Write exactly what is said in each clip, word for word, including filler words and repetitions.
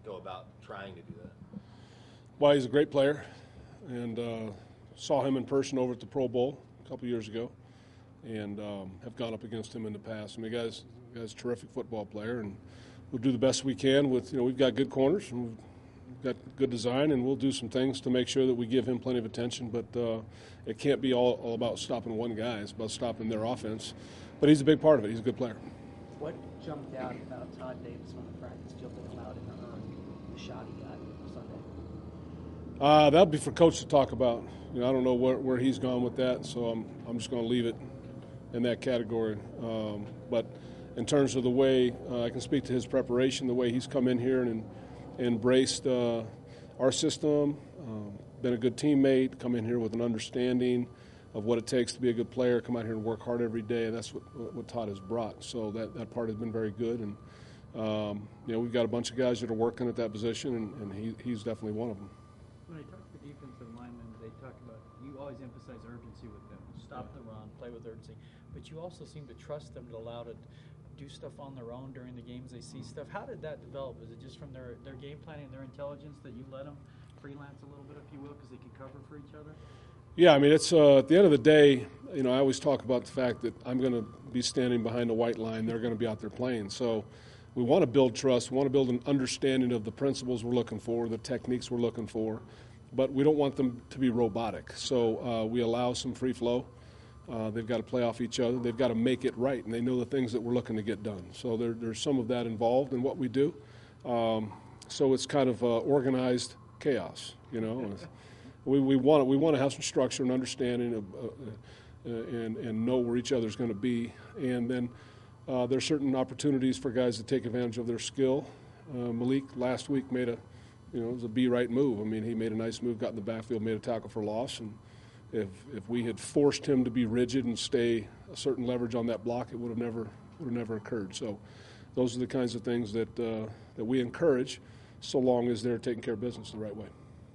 go about trying to do that? Well, he's a great player, and uh, saw him in person over at the Pro Bowl a couple years ago, and um, have gone up against him in the past. I mean, the guy's, the guy's a terrific football player, and we'll do the best we can with, you know, we've got good corners, and we've got good design, and we'll do some things to make sure that we give him plenty of attention, but uh, it can't be all, all about stopping one guy. It's about stopping their offense. But he's a big part of it. He's a good player. What jumped out about Todd Davis on the practice field that allowed him to earn the shot he got Sunday? Uh, that'll be for Coach to talk about. You know, I don't know where, where he's gone with that, so I'm I'm just going to leave it in that category. Um, but in terms of the way uh, I can speak to his preparation, the way he's come in here and, and embraced uh, our system, um, been a good teammate, come in here with an understanding of what it takes to be a good player, come out here and work hard every day, and that's what what Todd has brought. So that, that part has been very good, and um, you know, we've got a bunch of guys that are working at that position, and, and he, he's definitely one of them. When I talk to the defensive linemen, they talk about, you always emphasize urgency with them, stop the run, play with urgency, but you also seem to trust them to allow to do stuff on their own during the games. They see stuff. How did that develop? Is it just from their, their game planning and their intelligence that you let them freelance a little bit, if you will, because they can cover for each other? Yeah, I mean, it's uh, at the end of the day, you know, I always talk about the fact that I'm going to be standing behind the white line. They're going to be out there playing. So we want to build trust. We want to build an understanding of the principles we're looking for, the techniques we're looking for, but we don't want them to be robotic. So uh, we allow some free flow. Uh, they've got to play off each other. They've got to make it right, and they know the things that we're looking to get done. So there, there's some of that involved in what we do. Um, so it's kind of uh, organized chaos, you know. We, we want to, we want to have some structure and understanding of, uh, uh, and and know where each other's going to be, and then uh, there are certain opportunities for guys to take advantage of their skill. Uh, Malik last week made a, you know, it was a be right move. I mean, he made a nice move, got in the backfield, made a tackle for loss, and if if we had forced him to be rigid and stay a certain leverage on that block, it would have never would have never occurred. So those are the kinds of things that uh, that we encourage, so long as they're taking care of business the right way.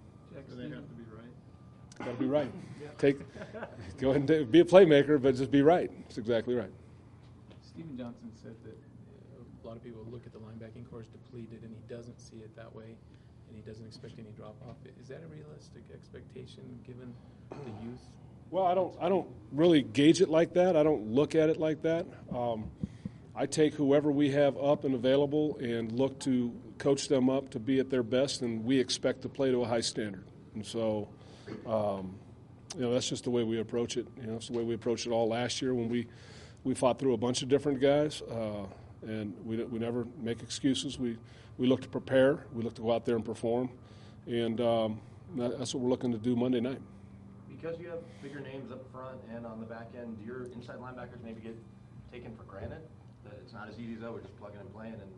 Do they have to be right? Got to be right. Take, go ahead and take, be a playmaker, but just be right. That's exactly right. Steven Johnson said that a lot of people look at the linebacking corps as depleted, and he doesn't see it that way, and he doesn't expect any drop-off. Is that a realistic expectation given the youth? Well, I don't. I don't really gauge it like that. I don't look at it like that. Um, I take whoever we have up and available and look to coach them up to be at their best, and we expect to play to a high standard. And so, um, you know, that's just the way we approach it. You know, it's the way we approached it all last year when we, we fought through a bunch of different guys, uh, and we we never make excuses. We we look to prepare. We look to go out there and perform, and um, that, that's what we're looking to do Monday night. Because you have bigger names up front and on the back end, do your inside linebackers maybe get taken for granted? That it's not as easy as, oh, we're just plugging and playing? And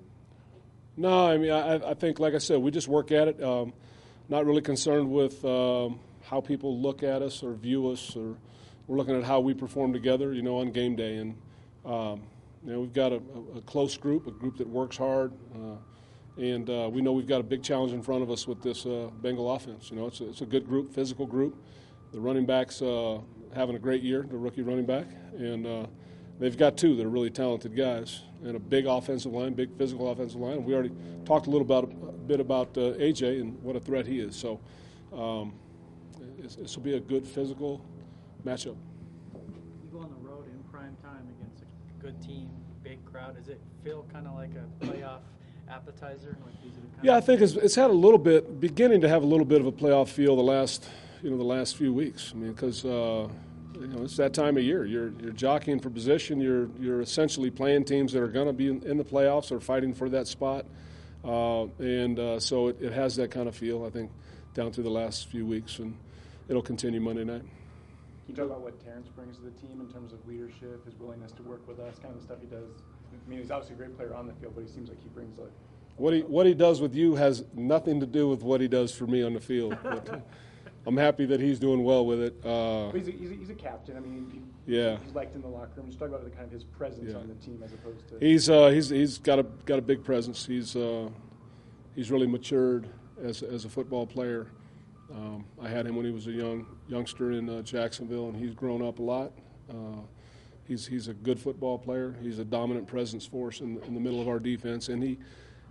No, I mean, I, I think, like I said, we just work at it. Um, not really concerned with um, how people look at us or view us, or we're looking at how we perform together, you know, on game day. And, um, you know, we've got a, a close group, a group that works hard, uh, and uh, we know we've got a big challenge in front of us with this uh, Bengal offense. You know, it's a, it's a good group, physical group. The running back's uh, having a great year, the rookie running back, and uh, they've got two that are really talented guys, and a big offensive line, big physical offensive line. And we already talked a little about, a bit about uh, A J and what a threat he is. So um, this will be a good physical matchup. You go on the road in prime time against a good team, big crowd. Does it feel kind of like a playoff appetizer? Like these are the kind Yeah, I of think it's, it's had a little bit, beginning to have a little bit of a playoff feel the last, you know, the last few weeks. I mean, because uh, you know, it's that time of year. You're you're jockeying for position. You're you're essentially playing teams that are going to be in, in the playoffs or fighting for that spot, uh, and uh, so it, it has that kind of feel. I think down through the last few weeks, and it'll continue Monday night. Can you talk about what Terrence brings to the team in terms of leadership, his willingness to work with us, kind of the stuff he does? I mean, he's obviously a great player on the field, but he seems like he brings like what he what he does with you has nothing to do with what he does for me on the field. But I'm happy that he's doing well with it. Uh, he's, a, he's, a, he's a captain. I mean, he, yeah, he's liked in the locker room. Just talk about the kind of his presence yeah. on the team as opposed to he's uh, he's he's got a got a big presence. He's uh, he's really matured as as a football player. Um, I had him when he was a young youngster in uh, Jacksonville, and he's grown up a lot. Uh, he's he's a good football player. He's a dominant presence for us in, in the middle of our defense, and he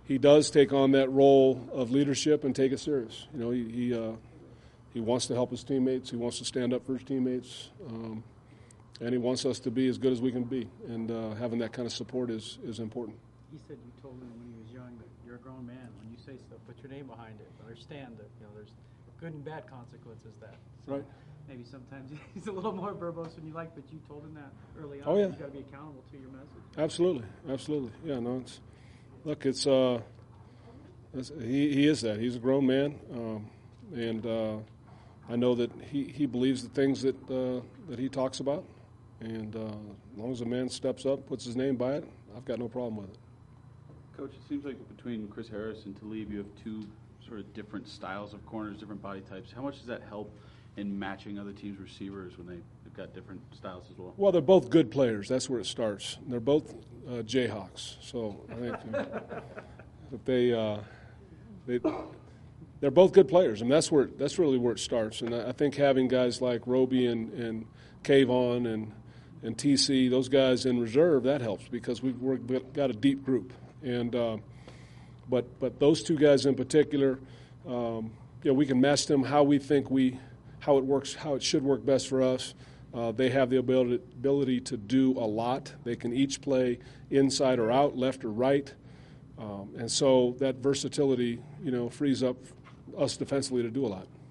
he does take on that role of leadership and take it serious. You know, he he, uh, he wants to help his teammates. He wants to stand up for his teammates, um, and he wants us to be as good as we can be. And uh, having that kind of support is is important. He said you told him when he was young that you're a grown man. When you say stuff, put your name behind it. Understand that you know there's good and bad consequences. That so Right. Maybe sometimes he's a little more verbose than you like, but you told him that early on. Oh, yeah. You've got to be accountable to your message. Absolutely, absolutely. Yeah, no, it's look, it's uh, it's, he he is that. He's a grown man, um, and uh, I know that he, he believes the things that uh, that he talks about, and uh, as long as a man steps up, puts his name by it, I've got no problem with it. Coach, it seems like between Chris Harris and Talib, you have two sort of different styles of corners, different body types. How much does that help in matching other teams' receivers when they, they've got different styles as well? Well, they're both good players. That's where it starts. They're both uh, Jayhawks, so I think uh, that they uh, they they're both good players, and that's where that's really where it starts. And I, I think having guys like Roby and and Kayvon and and T C, those guys in reserve, that helps because we've we've got a deep group. And uh, but but those two guys in particular, um, you know, we can match them how we think we. how it works, how it should work best for us. Uh, they have the ability, ability to do a lot. They can each play inside or out, left or right. Um, and so that versatility, you know, frees up us defensively to do a lot.